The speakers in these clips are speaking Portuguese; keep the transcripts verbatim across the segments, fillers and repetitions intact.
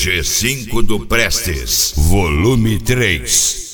G cinco do Prestes, volume três.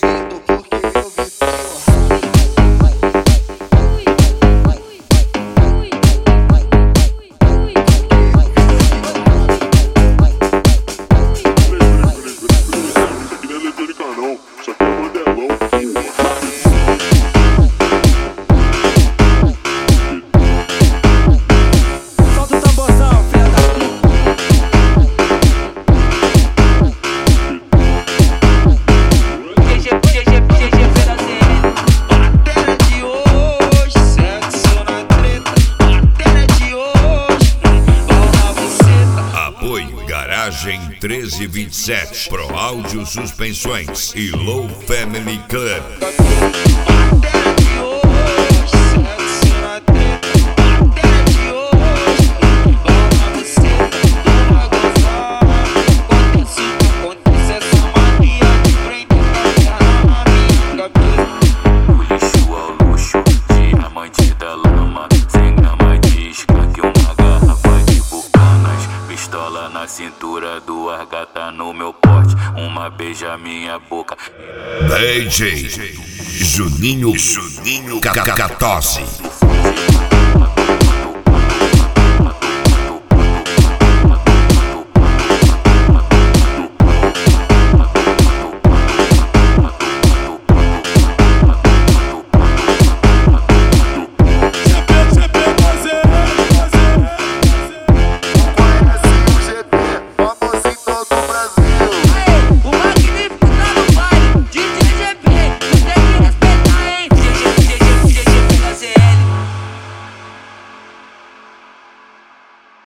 Garagem treze vinte e sete, Pro Áudio Suspensões e Low Family Club. Na cintura, duas gatas no meu porte, uma beija minha boca. D J Juninho Juninho Cacatosse.